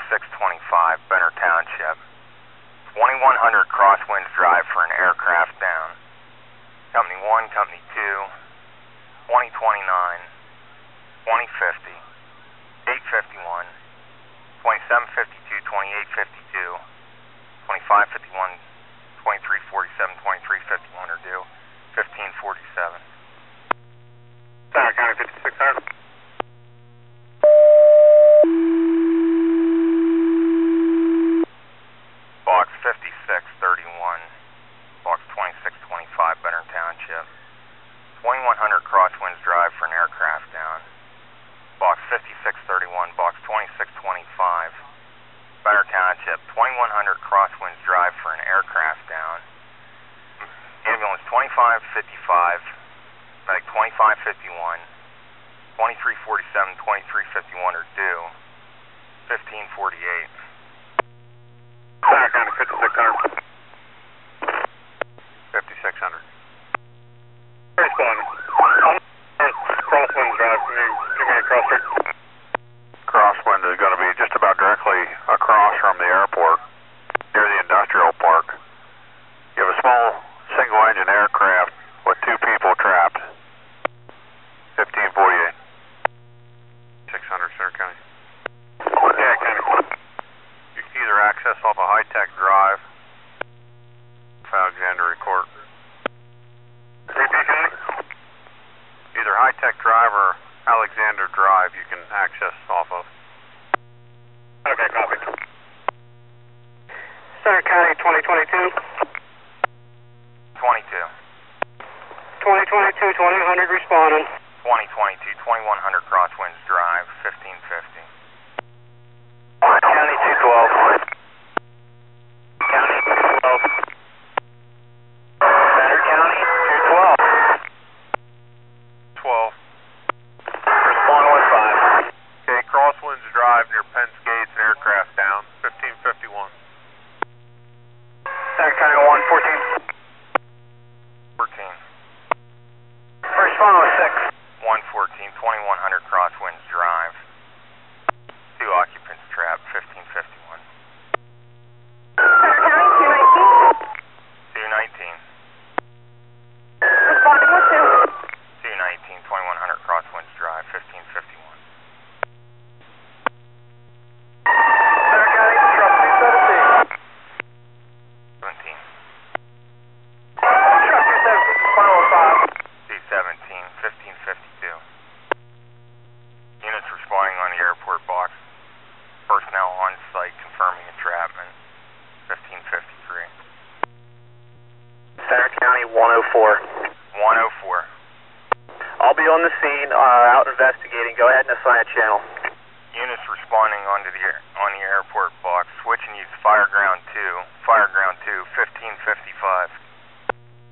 2625, Benner Township. 2100 Crosswinds Drive for an aircraft down. Company 1, Company 2, 2029, 2050, 851, 2752, 2852, 2551, 2347, 2351 are due, 1547. Center County 5600. Box 5631, Box 2625, Benner Township. 2100 Crosswinds Drive for an aircraft down. Box 5631, Box 2625, Benner Township. 2100 Crosswinds Drive for an aircraft down. Ambulance 2555, Medic 2551, 2347, 2351 are due, 1548. Center County 5600. 5600. Responding. Crosswinds Drive. Can you give me a cross street? Crosswind is going to be just about directly across from the airport, near the industrial park. You have a small single-engine aircraft with 2 people trapped. 1548. 600, Center County. Yeah, County. You can either access off a high-tech drive, Alexander Court. Repeat, County. Either high-tech drive or Alexander Drive you can access off of. Okay, copy. Center County 2022. 22. 2022, 2100 responding. 2022, 2100 Crosswinds Drive, 1550. County 212. County 212. Center County 212. 12. Respond 15. Okay, Crosswinds Drive near Penn's Gates, aircraft down, 1551. Center County 114. 14. Respond 6. 114, 2100 Crosswinds Drive. 2 occupants trapped, 1551. Center County 219. 219. Responding with 2. 219, 2100 Crosswinds Drive, 1551. Center County, truck 217. 17. Truck 217, respond 15. 217, 1552. Units responding on the airport box. Personnel on site confirming entrapment, 1553. Center County 104. 104. I'll be on the scene, out investigating. Go ahead and assign a channel. Units responding on the airport box. Switch and use Fireground 2. Fireground 2, 1555.